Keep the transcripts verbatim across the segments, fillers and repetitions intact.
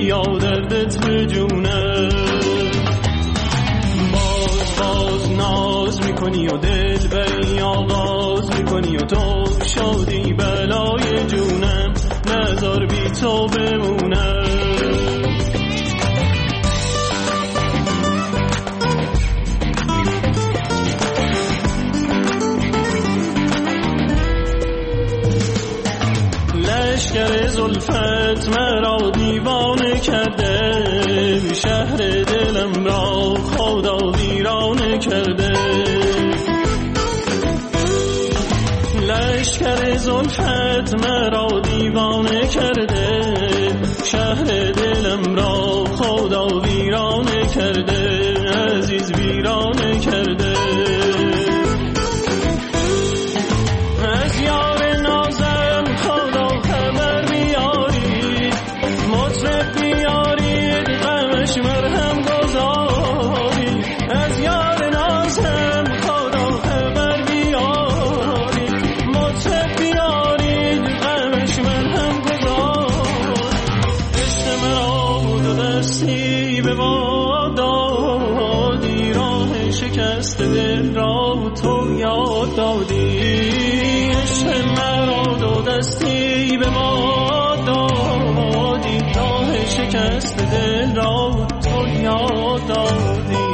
بیا دردت به جونه. باز باز ناز میکنی و دل بری آغاز میکنی و تو شادی بلای جونم، نذار بی تو بمونم. لشکر زلفت مرا دیوانه کرده، شهر دلم را خدا ویرانه کرده. لشکر زلفت مرا دیوانه کرده، شهر دلم را خدا ویرانه کرده، عزیز ویرانه کرده. از یار نازم خدا خبر بیاری، مطرب بیاری غمش مرهم گذاری. از یار نازم خدا خبر بیاری، مطرب بیاری غمش مرهم گذاری. عشق مرا دو دستی به ما دادی، راه شکست دل را تو یاد دادی. عشق مرا دو دستی به ما دادی، راه شکست دل را تو یاد دادی.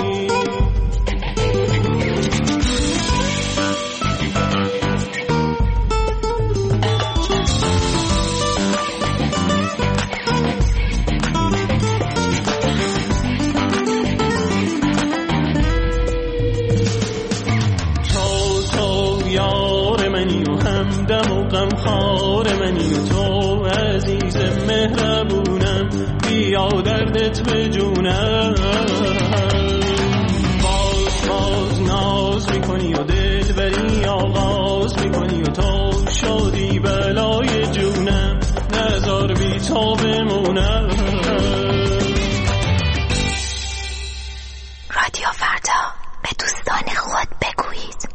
همدم و غمخوار منی و تو عزیز مهربونم، بیا دردت به جونم. باز باز ناز میکنی و دل بری آغاز میکنی و تو شادی بلای جونم، نذار بی تو بمونم. رادیو فردا، به دوستان خود بگویید.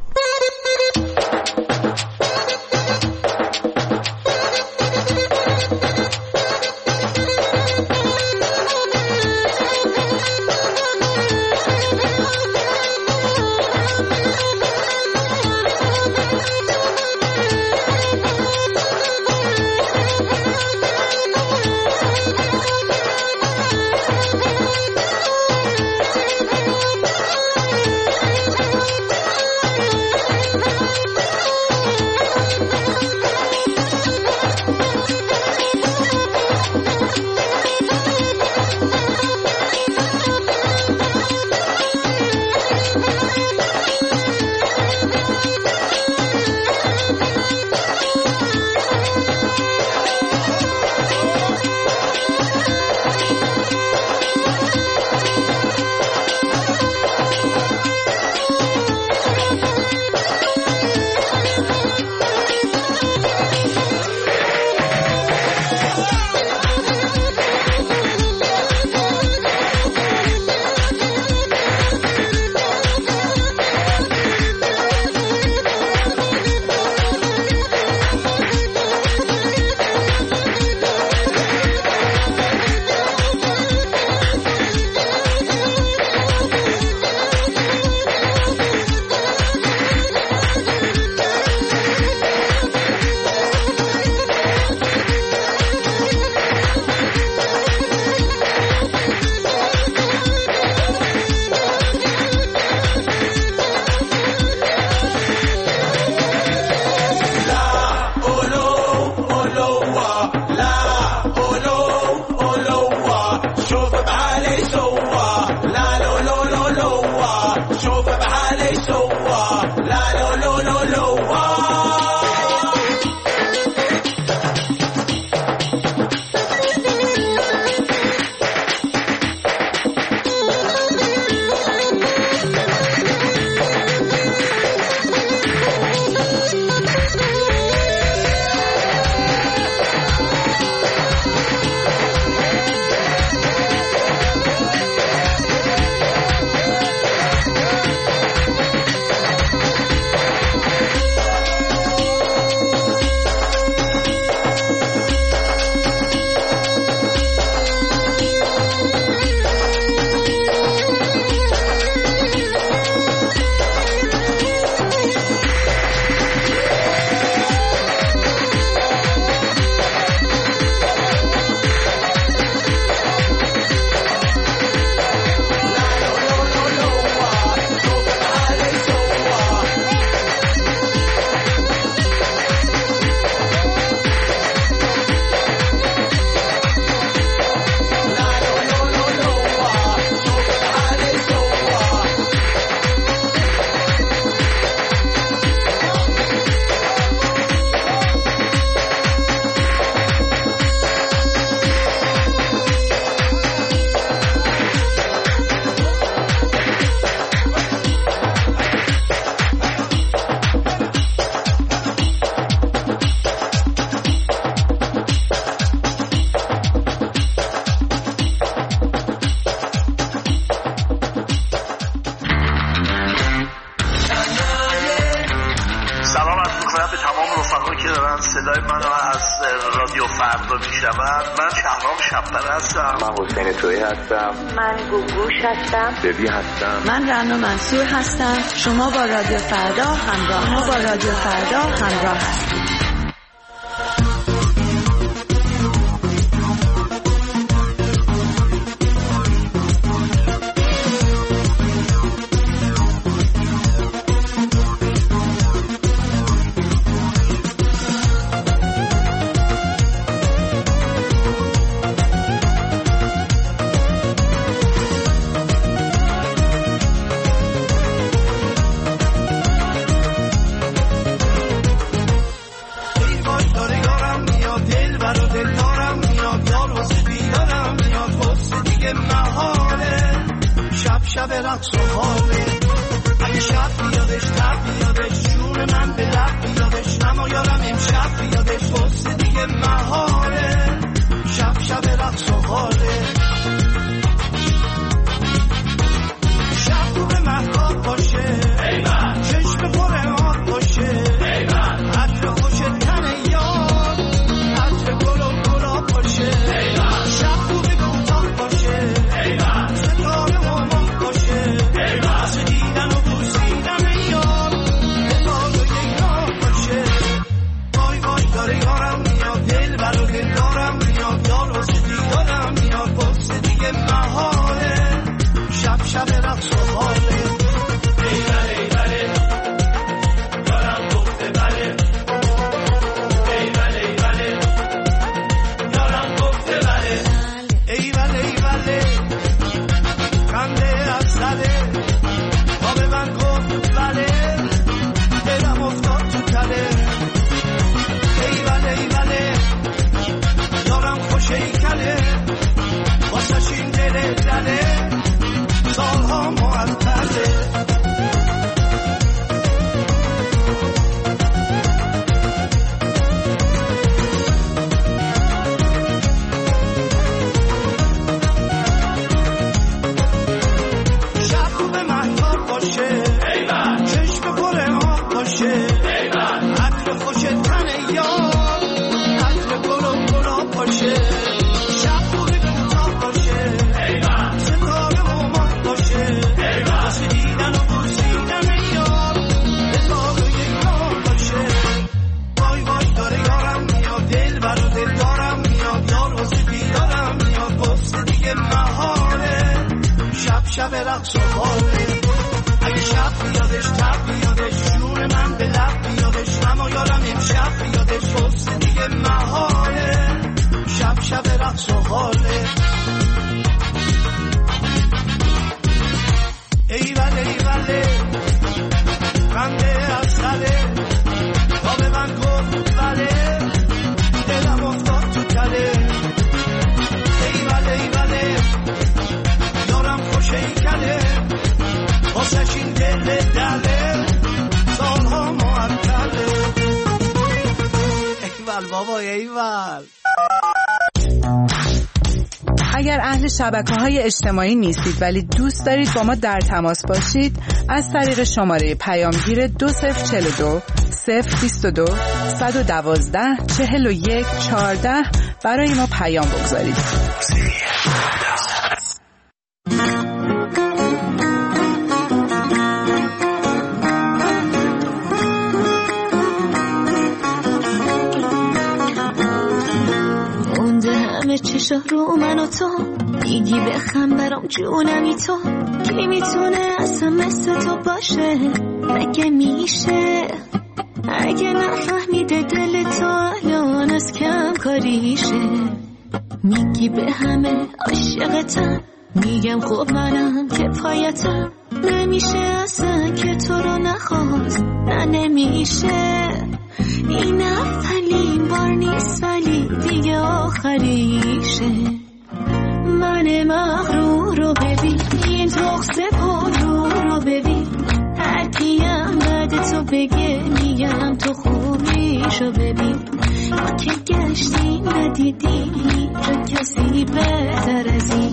میشنوند. من شهرام شب‌پره هستم. من حسین تویی هستم. من گوگوش هستم. ببی هستم. من رنا منصور هستم. شما با رادیو فردا همراه ما با رادیو فردا همراه هستید. شب رقص و حاله اگه شب بیادش تب بیادش جون من به لب بیادش اما یارم امشب بیادش واسه دیگه محاله شب شب رقص و حاله شب رو به محتاب باشه چشم پر آب باشه عطر خوش تن یار عطر گل و گلاب باشه شب رو به کوتاه باشه ستاره و واسه دیدن و بوسیدن یار به بار و یک راه باشه وای وای داره یارم میاد دل بر و دل دارم میاد یار واسه دیدارم میاد واسه دیگه محاله شب شب رقص و حاله ای بله ای بله یارم گفته بله ای بله ای بله یارم گفته بله ای بله ای بله خنده از سره به من گفت بله دلم افتاد تو تله ای بله ای بله یارم خوش ای کله واسه این دل دله سالها معطله چشم پر آب باشه عطر خوش تن یار عطر گل و گلاب باشه شب رو به کوتاه باشه ستاره و ماه باشه واسه دیدن و بوسیدن یار به بار و یک راه باشه وای وای داره یارم میاد دل بر و دل دارم میاد یار واسه دیدارم میاد واسه دیگه محاله شب شب رقص و حاله اگه شب بیادش تب بیادش جون من به لب بیادش اما یارم امشب بیادش واسه دیگه محاله شب شب رقص و حاله ای بله ای بله خنده از سره تا به من گفت بله دلم افتاد تو تله ای بله ای بله یارم خوش ای کله واسه این دل دله سالها معطله ایول بابا ایول. اگر اهل شبکه‌های اجتماعی نیستید ولی دوست دارید با ما در تماس باشید از طریق شماره پیامگیر دو صفر چهل و دو صفر بیست و دو صد و دوازده چهل و یک چهارده برای ما پیام بگذارید. چشا رو من و تو میگی بخم برام جونمی تو کی میتونه اصلا مثل تو باشه مگه میشه اگه نفهمیده دل تو الان از کم کاریشه میگی به همه عاشقتم میگم خب منم که پایتم نمیشه اصلا که تو رو نخواست نه نمیشه این اولین بار نیست ولی دیگه آخریشه من مغرور رو ببین این رخصه پرو رو ببین هر کیم بعد تو بگه میگم تو خوبیشو ببین ما که گشتیم ندیدیم تو کسی بهتر از این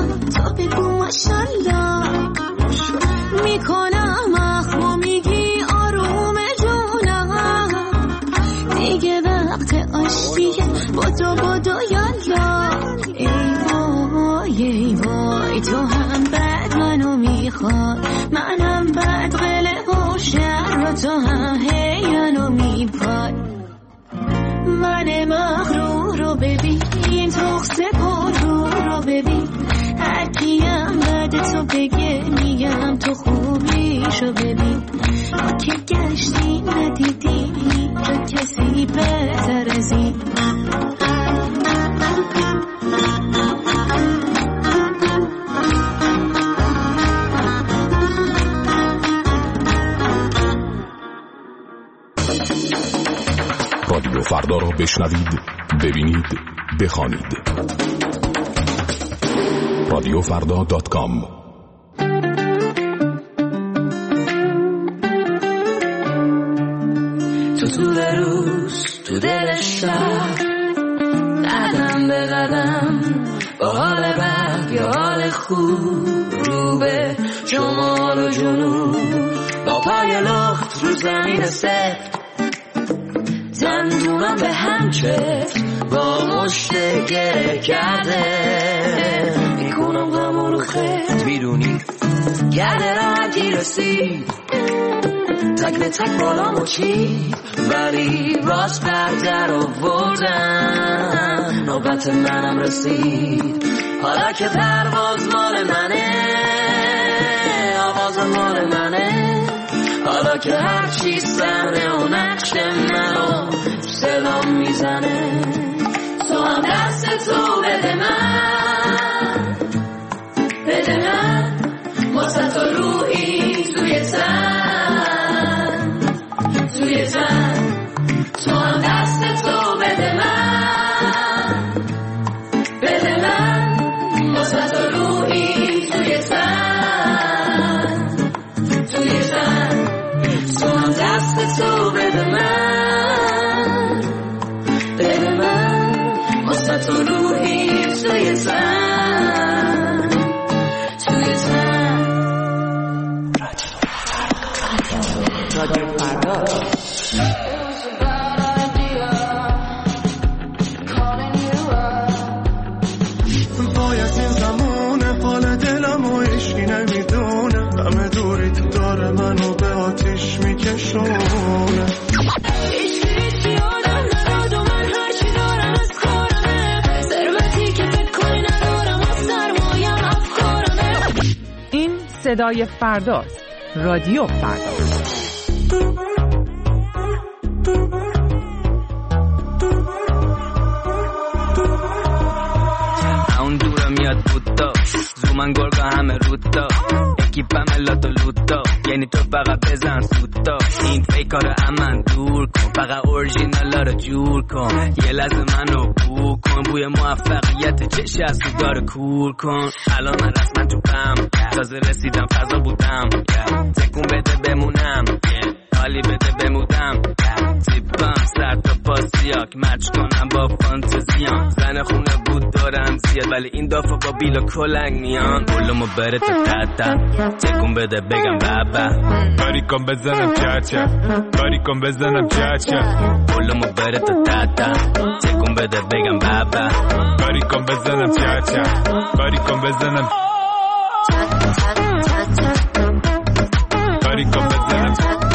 تو بگو ماشالله میکنم اخمو میگی آروم جونم دیگه وقت آشتیه بدو بدو یالا ای وای ای وای تو هم بد منو میخوای منم بد قله و شر و تو هم هی منو میپای من مغرور رو ببین این تخصه پرو رو ببین هر کیم بد تو بگه میگم تو خوبیشو ببین ما که گشتیم ندیدیم تو کسی بهتر از این رادیو فردا را بشنوید، ببینید، بخوانید. رادیو فردا دات کام. تو طول روز تو دل شهر قدم به قدم با حال بد یا حال خوب رو به شمال و جنوب با پای لخت رو زمین سفت دندونم به هم چفت با مشت گره کرده میکنم غم رو خیت بیرونی گرده راحتی رسید تک به تک بالامو چید ولی راست بردر آوردن نوبت منم رسید حالا که پرواز مال منه آواز مال منه حالا که هر چی سمره و نقش منو صدام میزنه تو هم دست تو بده من بده من واسه تو روحی توی تن توی تن تو هم دست تو بده من بده من واسه تو روحی توی تن توی تن تو هم دست تو بده من بده من واسه تو روحی توی تن توی تن رادیو فردا وای از این زمونه حال دلم و عشقی نمیدونه همه دوری تو داره منو به آتیش میکشونه هیچ هیچی آدم نداد و من هرچی دارم از کارمه ثروتی که فکر کنی ندارم و سرمایم افکارمه این صدای فرداست. رادیو فردا. اون دورم میاد بودا زومن گرگا همه رودا اکیپم لاتو لوتا یعنی تو فقط بزن سوتا این فیکار امن دور کن فقط اورژینالا رو جور کن یه لحظه منو بو کن بوی موفقیت چش از تو داره کور کن الان من رسما تو پم تازه رسیدم فضا بودم تکون بده بمونم حالی بده بمودم تیپم سر تا پاسیاک مچ کنم با فانتزیام زن خونه بود دارم زیاد ولی این دفعه با بیل و کلنگ میان بولمو بره تا تتا تکون بده بگم بابا کاری کن بزنم چاچا کاری کن بزنم چاچا بولمو بره تا تتا تکون بده بگم بابا کاری کن بزنم چاچا کاری کن بزنم کاری کن بزنم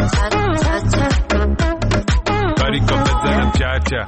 کاری کن بزنم چاچا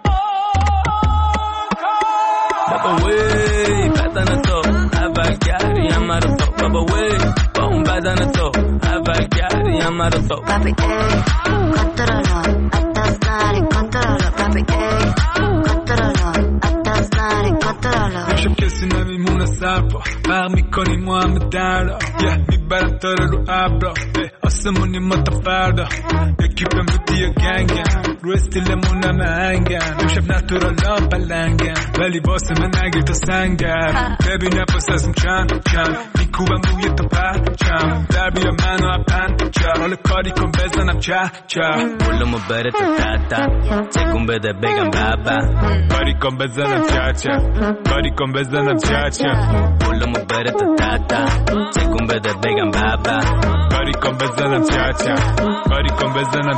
بابا وی بدن تو اول گری همه رو تو بابا وی با اون بدن تو اول گری همه رو تو papi ey controlo hasta stare controlo papi ey controlo hasta stare controlo میشه کسی نمیمونه سرپا فرق میکنیم ما همه دردا یه میبرم تاره رو ابرا آسمونی ما تا فردا یکی به مدی یا گنگم رو استیلمون همه هنگم امشب نتورالام بلنگم ولی واسه من نگیر تا سنگم ببین نفس ازم چند چند میکوبم روی تا پرچم در بیا منو پنجر حال کاری کن بزنم چه چه پولمو بره تا تتا تکون بده بگم بابا کاری کن بزنم چه چه کاری کن بزنم چه چه پولمو بره تا تتا تکون بده بگم بابا کاری کن بزنم چه چه کاری کن بزنم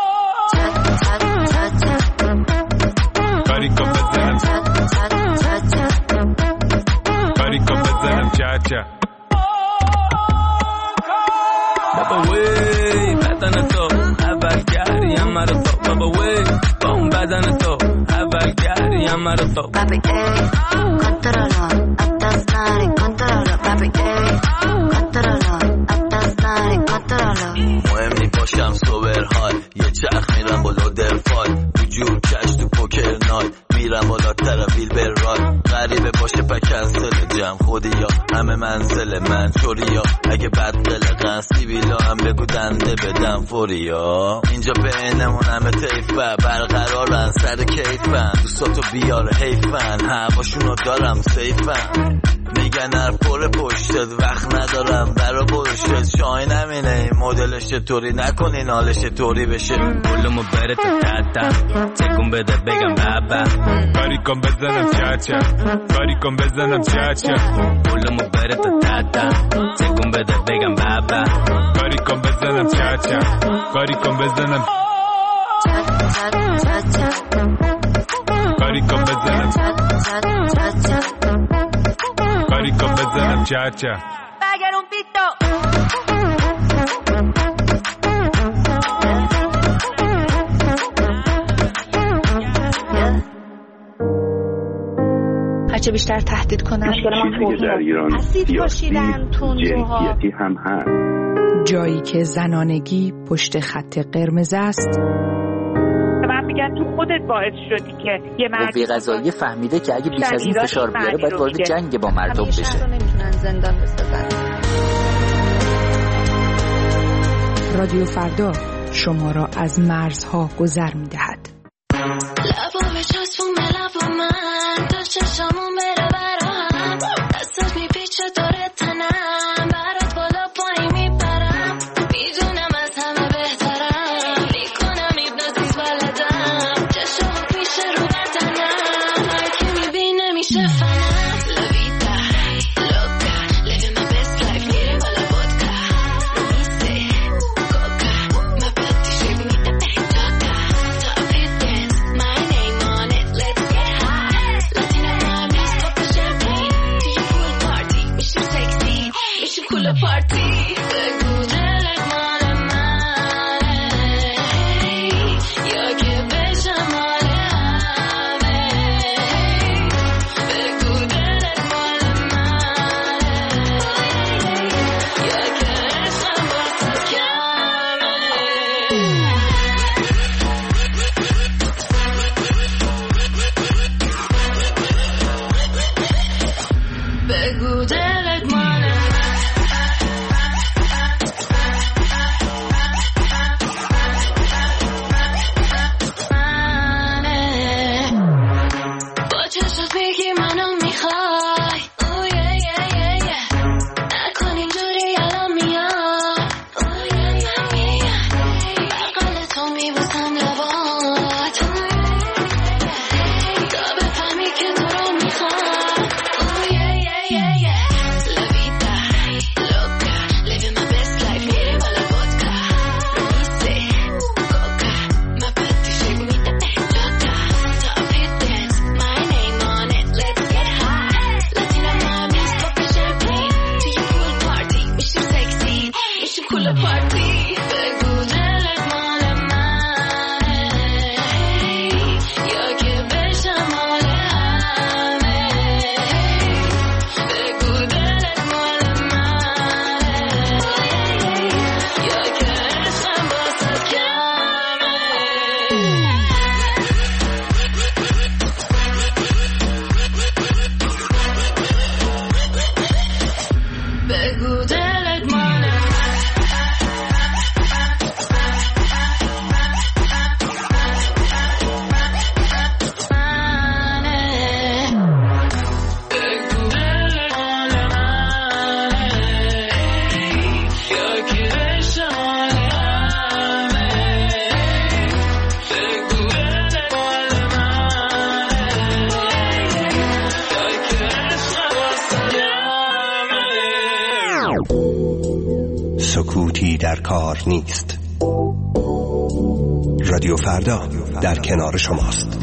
کاری کن بزنم کاری کن بزنم چه چه بابا وی بدن تو اول گریم مرا تو بابا وی بام بدن تو اول گریم مرا تو بابا ای کنترولو اتاس ناری کنترولو بابا ای کنترولو اتاس ناری کنترولو مهم نی باشم سوبر های یه چرخ میرم بالا درفای وجود کش تو پوکر نایت میرم بالا ترابیل بر رای غریبه باشه پا کنسل جمع خودی یا همه منزل من چوری یا اگه بد قلقن سیبیلا هم بگو دنده بدم فوری یا اینجا بینمون همه تیفه برقرارن سر کیفن دوستاتو بیار حیفن هواشونو دارم سیفن میگن هر پر پشتت وقت ندارم برا برشت شاین همینه این مدلش چطوری نکنین حالش طوری بشه پولمو بره تا تتا تکون بده بگم بابا کاری کن بزنم چه چه کاری کن بزنم چه چه پولمو بره تا تتا تکون بده بگم بابا کاری کن بزنم چه چه کاری کن بزنم کاری کن بزنم کاری کن بزنم چه چه Pagar un pito. هرچه بیشتر تهدید کنن چیزی که در ایران سیاسی جنسیتی هم هست جایی که زنانگی پشت خط قرمز است من میگم تو خودت باعث شدی که یه مرد قوه قضاییه فهمیده که اگه بیش از این فشار بیاره باید وارد جنگ با مردم بشه. شهر رو نمیتونن زندان بسازن. رادیو فردا شما را از مرزها گذر میدهد. لبا به چسبون به لبا من تا چشمون بره براهم دستت میپیچه داره تنم برات بالا پایین میبرم میدونم از همه بهترم میکنم ایبنازیز بلدم چشم میشه رو بدنم هرکی میبینه میشه فنم لویتا لوکا living my best life میره بالا vodka میسه کوکا my body shape میده احتاطا top hit dance my name on it let's get high Latina moms pop champagne to your pool party میشیم sexy میشیم cool party بگو دلت مال منه یا که بشم مال همه بگو دلت مال منه یا که عشقم واسه کمه بگو دلت مال منه با چشمت میگی منو میخوای اوه یه یه یه یه نکن اینجوری الان میاد اوه یه یه یه یه بغل تو میبوسم لبات تا بفهمی که تو رو میخوام اوه یه یه یه یه لویتا لوکا living my best life میره بالا vodka میسه کوکا my body shape میده احتاطا top hit dance my name on it let's get high Latina moms pop champagne to your pool party میشیم sexy میشیم cool party بگو دلت مال منه یا که بشم مال همه بگو دلت مال منه یا که عشقم واسه کمه بگو دلت مال منه بگو دلت مال منه سکوتی در کار نیست. رادیو فردا در کنار شماست.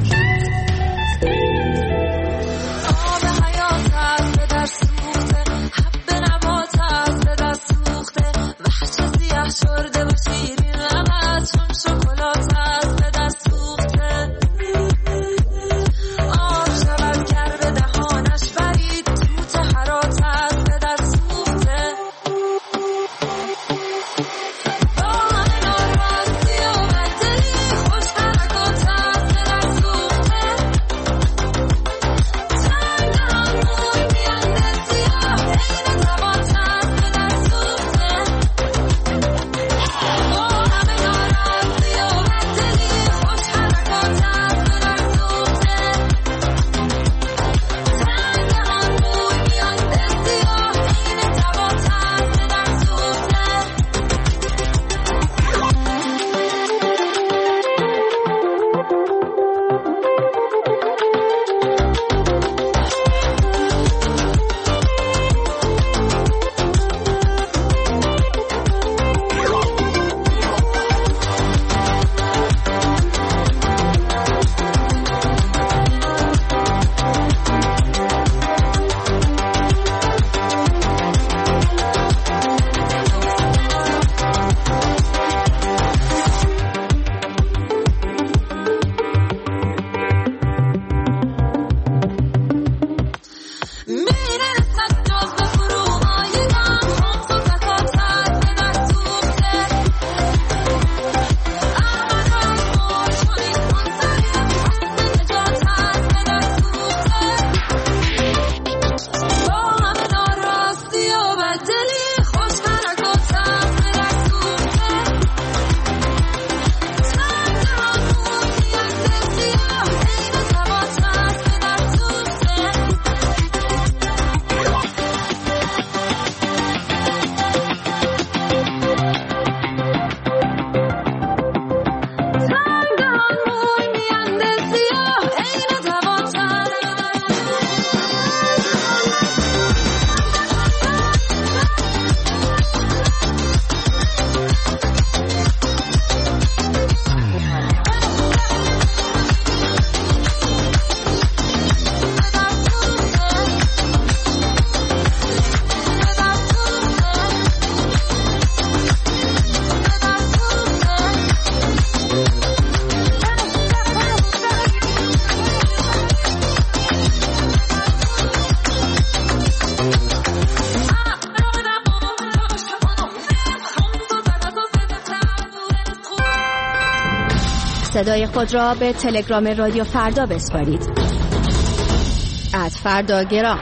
صدای خود را به تلگرام رادیو فردا بسپارید. ات فرداگرام.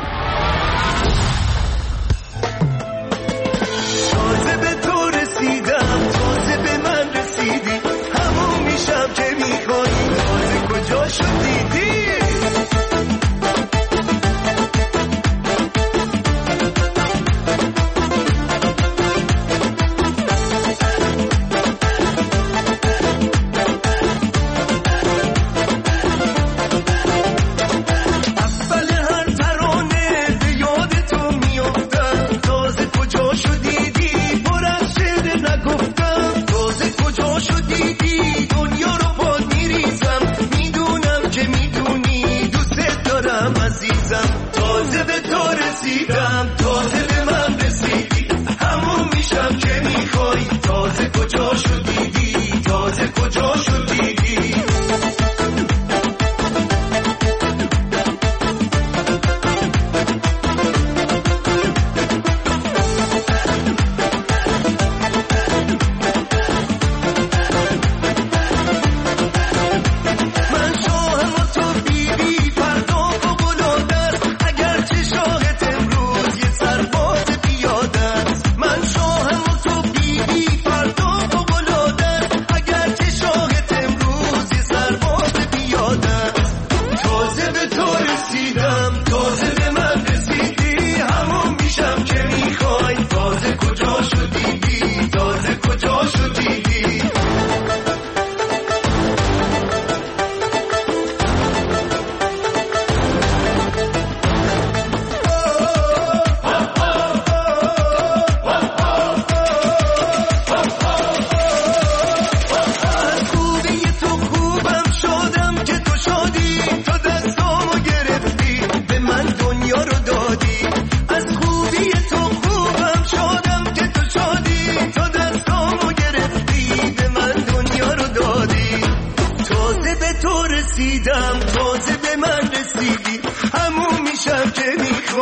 تازه به تو رسیدم، تازه به من رسیدی، همون میشم که میخوایی، تازه کجا شدیدی؟ اول هر ترانه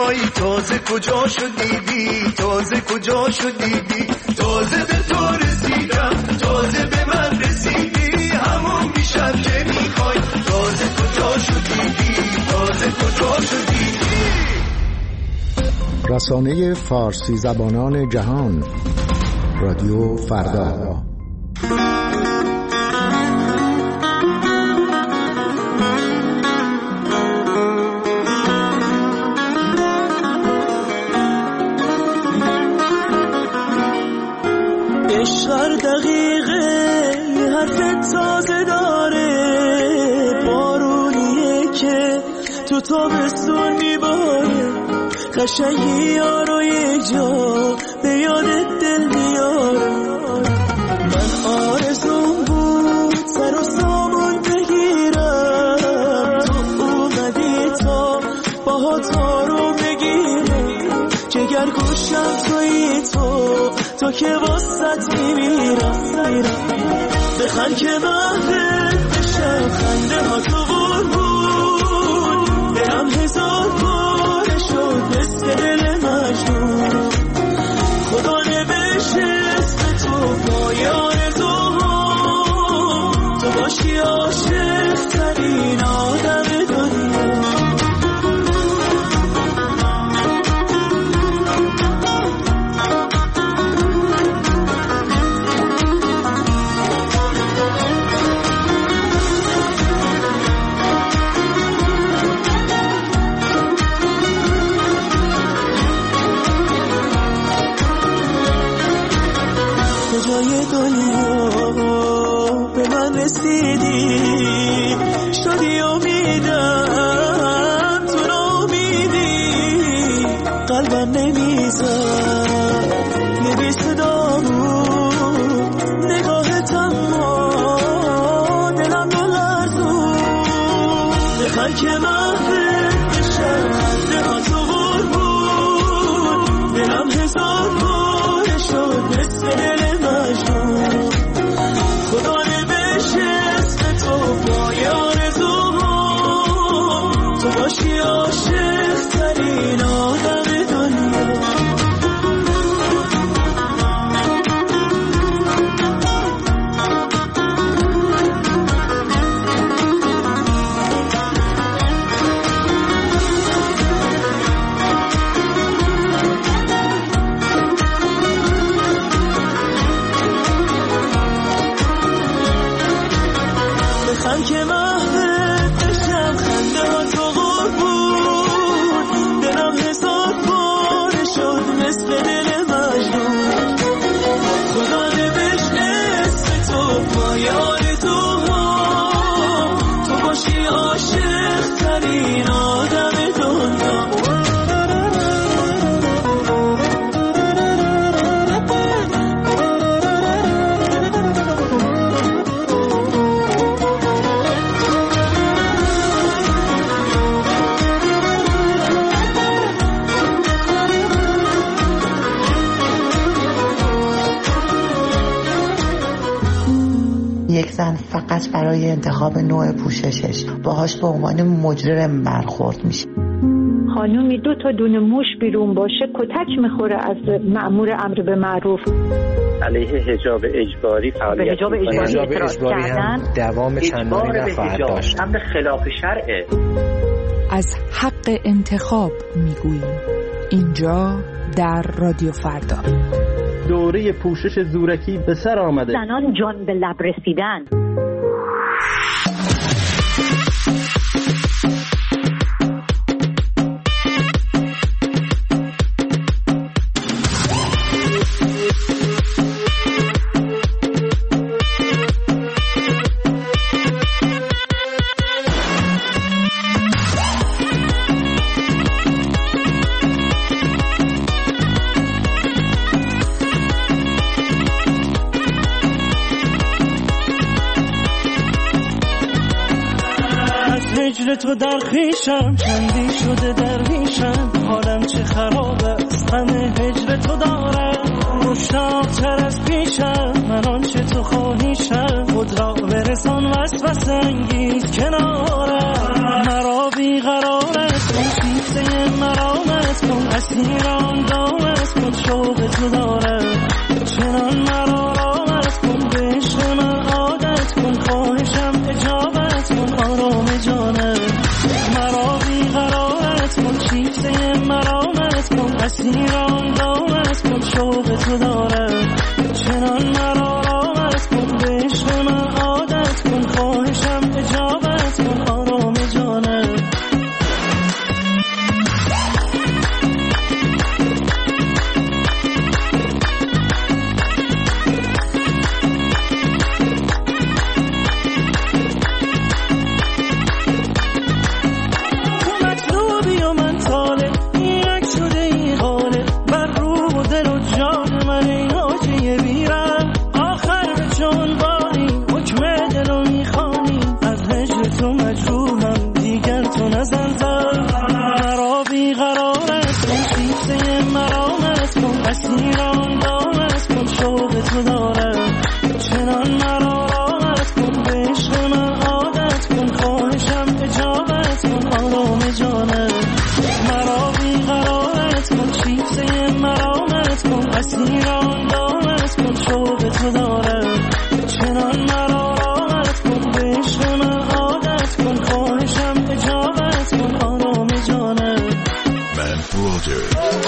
میخوای تازه کجا شدیدی تازه کجا شدیدی تازه به تو رسیدم تازه به من رسیدی همون میشم که میخوای تازه کجا شدیدی تازه کجا شدیدی. رسانه فارسی زبانان جهان رادیو فردا. هر دقیقه یه حرف تازه داره بارونیه که تو تابستون میباره قشنگی یارو یه جا به یادت دل میاره. من آرزون بود سر و سامان بگیرم تو اومدی تا باهات رو بگیرم جگر گوشم تویی تو تو که واسط میمیرم بخند که محفل بشم خنده ها تو قربون دلم هزار باره شد مثل دل مجنون خدا نوشته اسم تو پای آرزوها تو باشی عاشق ترین آدم دنیا. کجای دنیا به من رسیدی شدی امیدم تو رو امیدی قلبم نمیزد یه بی صدا بود نگاهت اما دلم بلرزون بخند که محفل بشم خنده ها تو قربون دلم هزار باره شد مثل دل مجنون خدا نوشته اسم تو پای آرزوها تو باشی عاشق ترین آدم دنیا. بخند که محفل بشم خنده ها تو قربون دلم هزار باره شد مثل دل مجنون خدا نوشته اسم تو پای آرزوها تو باشی عاشق ترین آدم دنیا. یک زن فقط برای انتخاب نوع پوششش باهاش به عنوان مجرم برخورد میشه. خانومی دو تا دونه موش بیرون باشه کتک میخوره از مأمور امر به معروف. علیه حجاب اجباری فعالیت حجاب اجباری, اجباری هم دوام چندانی نخواهد داشت. هم خلاف شرعه. از حق انتخاب میگوییم اینجا در رادیو فردا. دوره پوشش زورکی به سر آمده. زنان جان به لب رسیدن. هجر تو در خیشم چندی شده درویشم حالم چه خراب است همه هجر تو دارم مشتاق‌تر از پیشم من آنچه تو خواهیشم خود را برسان وسوسه انگیز کنارم مرا بیقرار است این کیسه مرامت اسیران دامت کن شوق تو دارم چنان مرا رامت کن به عشق من عادت کن خواهشم اجابت کن آرام جانم مرا بیقرارت کن چیزه مرامت کن اسیران دامت کن شوق تو دارم چنان مرا رامت کن به عشق من عادت کن خواهشم اجابت کن آرام جانم اسیران دامت کن شوق تو دارم چنان مرا رامت کن به عشق من عادت کن خواهشم اجابت کن آرام جانم مرا بیقرارت کن چیزه مرامت کن اسیران دامت کن شوق تو دارم چنان مرا رامت کن به عشق من عادت کن خواهشم اجابت کن آرام جانم من بروزر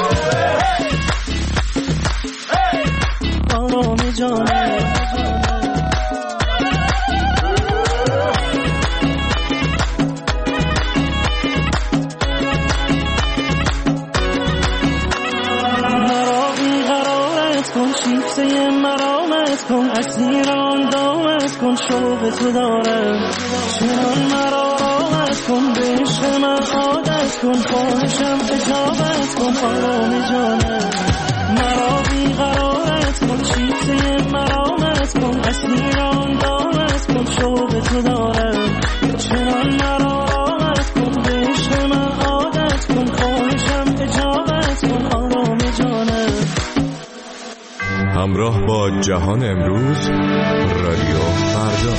آرام جانم مرا بیقرارت کن شیفته مرامت کن اسیران دامت کن شوق تو دارم چنان مرا رامت کن به عشق من عادت کن خواهشم اجابت کن آرام جانم مرا بیقرارت کن چیزه مرامت کن اسیران دامت کن شوق تو دارم چنان مرا رامت کن به عشق من عادت کن خواهشم اجابت کن آرام جانم همراه با جهان امروز رادیو فردا.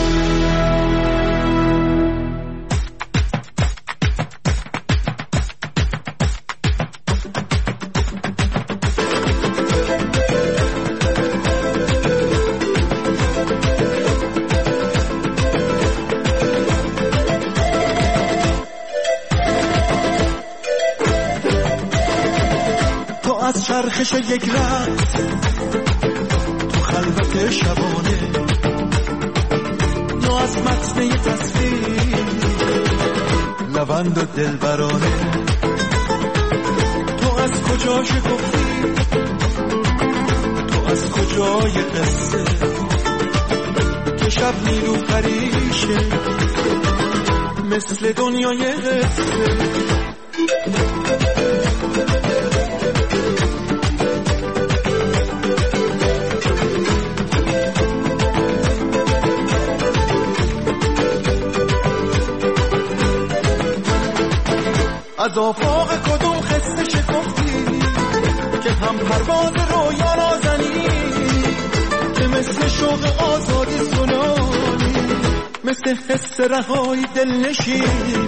از چرخش یک رقص تو خلوت شبانه یا از متن یک تصویر لبند و دلبرانه تو از کجا شکفتی تو از کجای قصه که شب نیرو پریشه مثل دنیای قصه از آفاق کدوم خسته شکفتی که هم پرواز رویا نازنی که مثل شوق آزادی سنانی مثل حس رهایی دل نشینی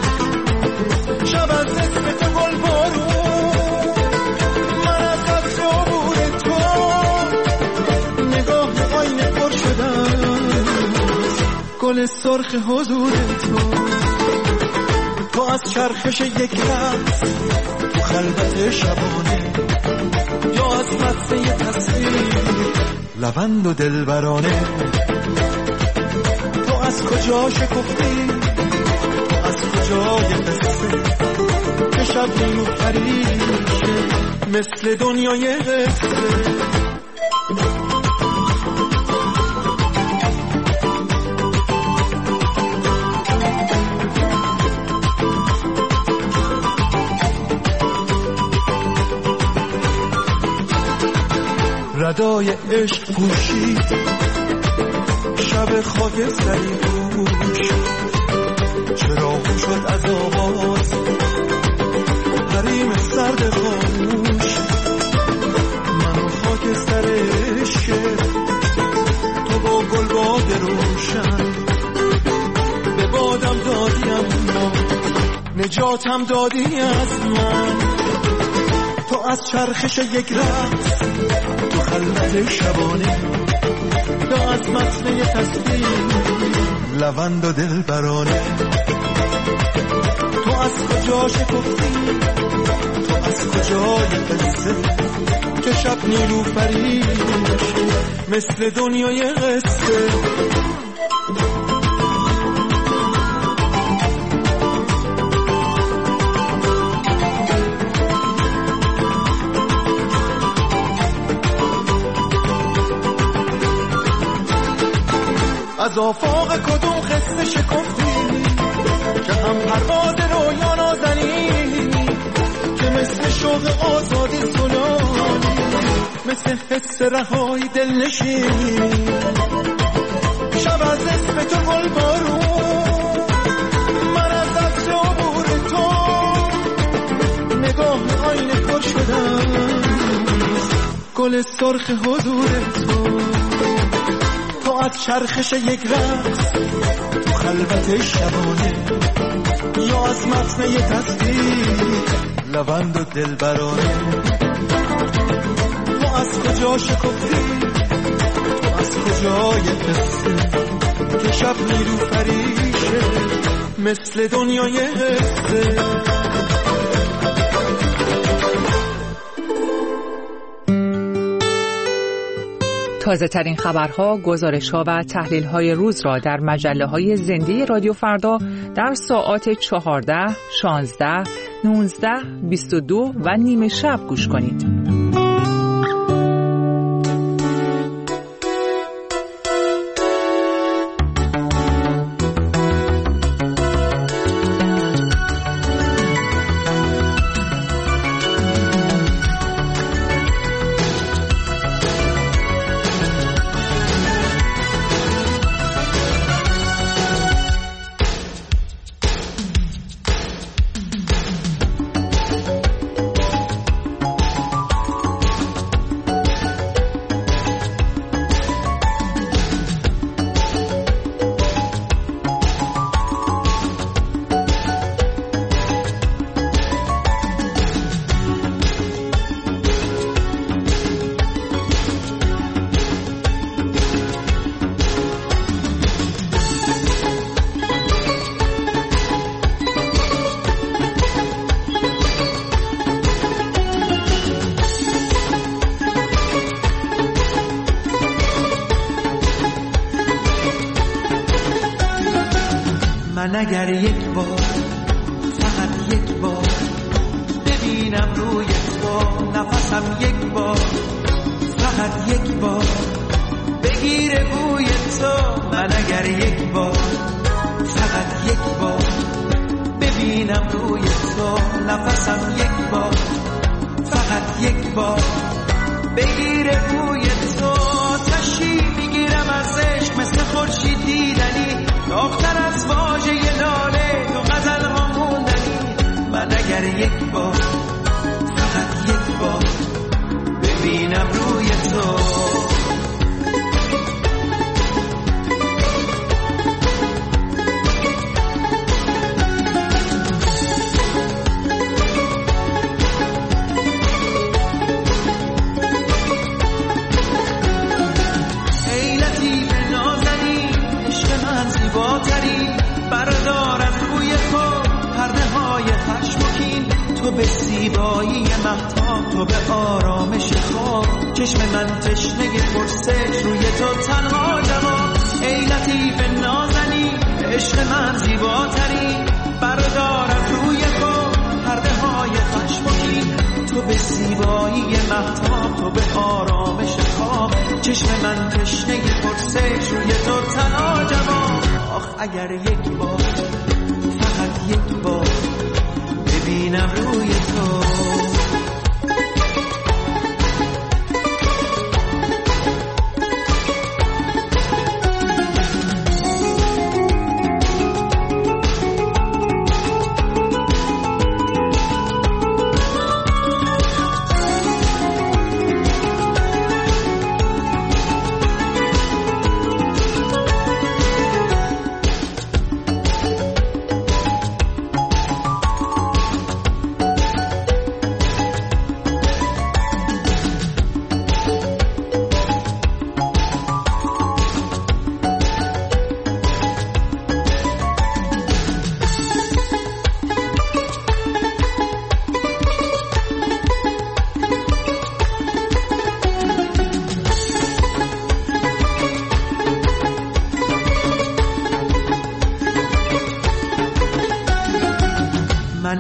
شب از اسم تو گل بارون من از قصر عبور تو نگاه آینه پر شدن گل سرخ حضور تو تو از چرخش یک رقص تو خلوت شبانه یا از متن یه تصویر لبند و دلبرانه تو از کجا شکفتی تو از کجای قصه که شب نیو پریشه مثل دنیای قصه ردای عشق پوشید شب خاکستری دوش چراغ شد از آواز حریم سرد خاموش من و خاکستر عشق تو با گلباد روشن به بادم دادی اما نجاتم دادی از من از چرخش یک رقص تو خلوت شبانه، یا از متن یه تصویر لوند و دلبرانه. تو از کجا شکفتی، تو از کجای قصه که شب نیلوفریش مثل دنیای قصه. از آفاق کدوم خسته شکفتی که هم پرواز رویا نازنی، که مثل شوق آزادی سلانی، مثل حس رهایی دل نشینی. شب از اسم تو گل بارون، من از عطر عبور تو نگاه آینه پر شدم، گل سرخ حضور تو. تو از چرخش یک رقص تو خلوت شبانه، یا از متن یه تصویر لوند و دلبرانه. تو از کجا شکفتی، تو از کجای قصه که شب نیلوفریشه مثل دنیای قصه. تازه ترین خبرها، گزارش‌ها و تحلیل‌های روز را در مجله‌های زنده رادیو فردا در ساعات چهارده، شانزده، نوزده، بیست و دو و نیمه شب گوش کنید. من اگر یک بار، فقط یک بار ببینم روی تو نفسم، یک بار فقط یک بار بگیره بوی تو. من اگر یک بار، فقط یک بار ببینم روی تو نفسم، یک بار فقط یک بار بگیره بوی تو. تشی میگیرم از عشق مثل خورشید دیدنی، داغ‌تر از واژه لاله تو غزل ها موندنی. من اگر یک بار، فقط یک بار ببینم روی تو. ای لطیف نازنی، عشق من زیباتری، بردار از روی تو پرده های خشم و کین. تو به زیبایی مهتاب، تو به آرامش خواب، چشم من تشنه پرسش، روی تو تنها جواب. ای لطیف نازنی، عشق من زیباتری، بردار از روی تو پرده های خشم و کین. تو به زیبایی مهتاب، تو به آرامش خواب، چشم من تشنه پرسش، روی تو تنها جواب. آخ اگر یک بار، فقط یک بار ببینم روی تو.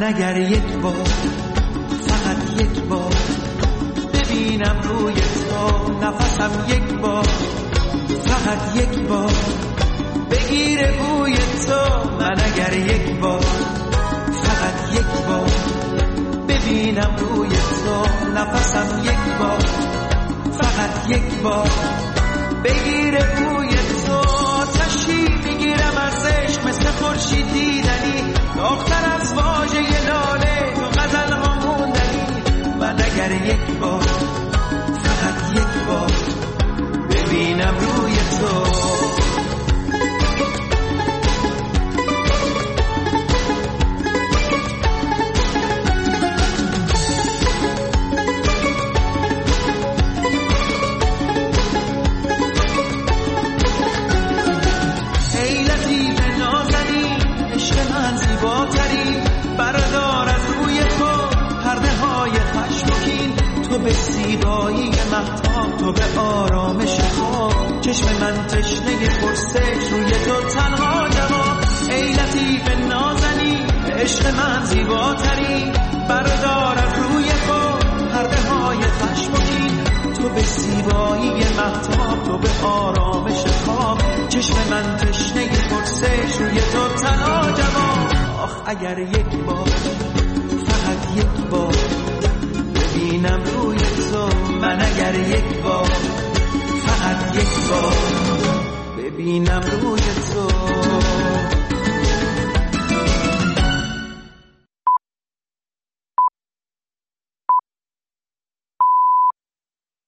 من اگر یک بار فقط یک بار ببینم روی تو نفسم یک بار فقط یک بار بگیره بوی تو من اگر یک بار فقط یک بار ببینم روی تو نفسم یک بار فقط یک بار بگیره بوی تو تشی میگیرم از عشق مثل خورشید دیدنی دختر از واژه لاله تو غزل ها موندنی من اگر یک بار فقط یک بار ببینم روی تو به زیبایی مهتاب تو به آرامش خواب چشم من تشنه پرسش روی تو تنها جواب ای لطیف نازنی عشق من زیباتری بردار از روی تو پرده های خشمگین تو به زیبایی مهتاب تو به آرامش خواب چشم من تشنه پرسش روی تو تنها جواب آخ اگر یک بار فقط یک بار ببینم روی تو من اگر یک بار فقط یک بار ببینم روی تو